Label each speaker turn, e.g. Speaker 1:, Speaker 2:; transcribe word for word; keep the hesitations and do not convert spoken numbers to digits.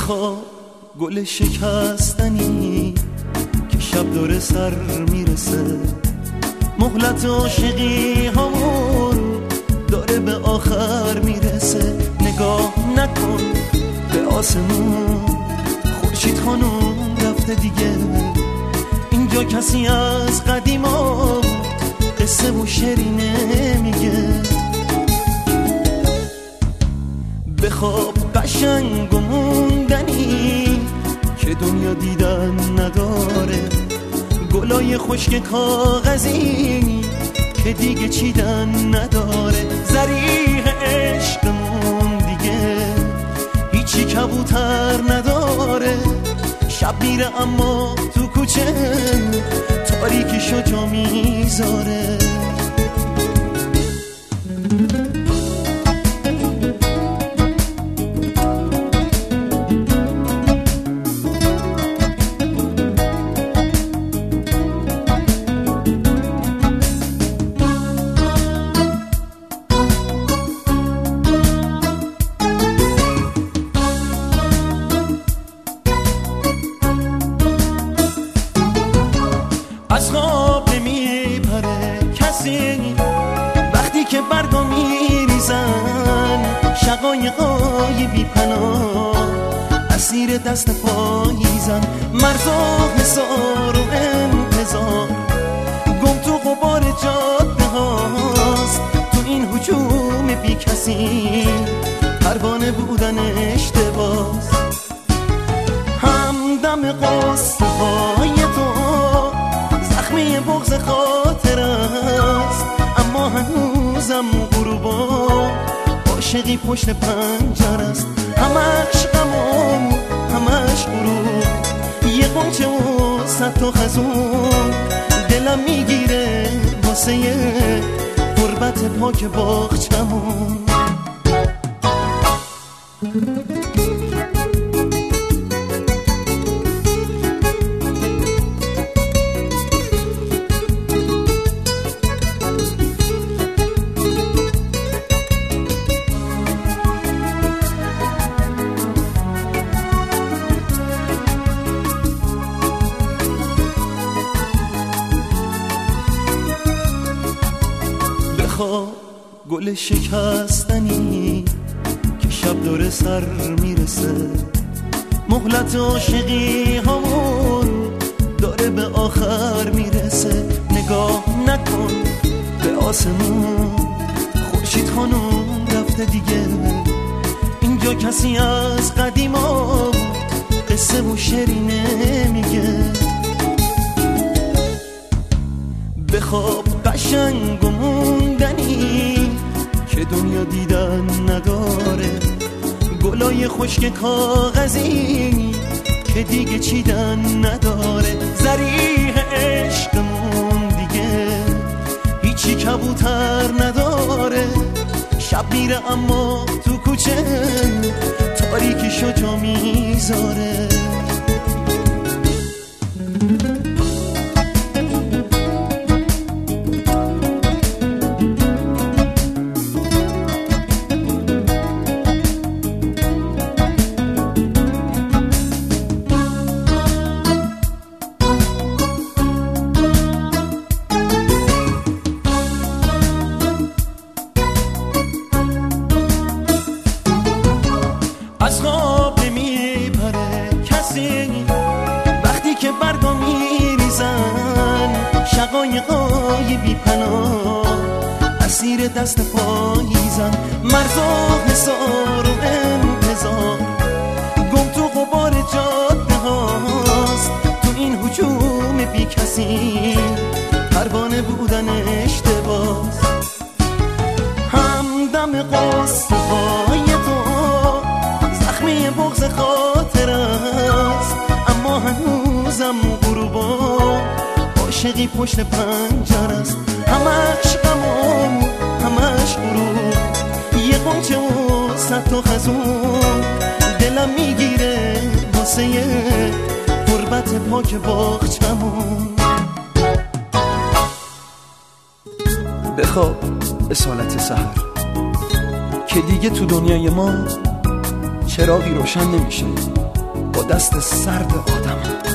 Speaker 1: بخواب گل شکستنی که شب داره سر میرسه، مهلت عاشقی همون داره به آخر میرسه. نگاه نکن به آسمون، خورشید خانم رفته دیگه. اینجا کسی از قدیما قصه و شعری نمیگه. بخواب قشنگ و موندنی که دنیا دیدن نداره، گلای خشک کاغذی که دیگه چیدن نداره. زریح عشقمون دیگه هیچی کبوتر نداره. شب میره اما تو کوچه تاریکیشو جا میذاره. از خواب نمیپره کسی وقتی که برگا میریزن. شقایقای بی پناه اسیر دست پاییزن. مرزا حصار و انتظار گم تو غبار جاده هاست. تو این هجوم بی کسی پروانه بودن اشتباس. همدم قصه های تو زخمی بغض خاطر است، اما هنوزم غروبا عاشقی پشت پنجره است. همش غم و همش غروب، یه قنچه و صد تا خزون دلم میگیره واسه غربت پاک باغچمون. گل شکستنی که شب داره سر میرسه، مهلت عاشقی همون داره به آخر میرسه. نگاه نکن به آسمون، خورشید خانم رفته دیگه. اینجا کسی از قدیما قصه و شعری نمیگه. بخواب قشنگ و موندنی که دنیا دیدن نداره، گلای خشک کاغذی که دیگه چیدن نداره. زریح عشقمون دیگه هیچی کبوتر نداره. شب میره اما تو کوچه تاریکیشو جا میذاره. از خواب نمیپره کسی وقتی که برگا میریزن. شقایقای بی پناه اسیر دست پاییزن. مرزا حصار و انتظار گم تو غبار جاده هاست. تو این هجوم بی کسی پروانه بودن اشتباس. همدم قصه های تو زخمی بغض خاطر است، اما هنوزم غروبا عاشقی پشت پنجره است. همش غم و همش غروب، یه قنچه و صد تا خزون دلم میگیره واسه غربت پاک باغچمون. بخواب اصالت سحر که دیگه تو دنیای ما چراغی روشن نمیشه. با دست سرد آدم.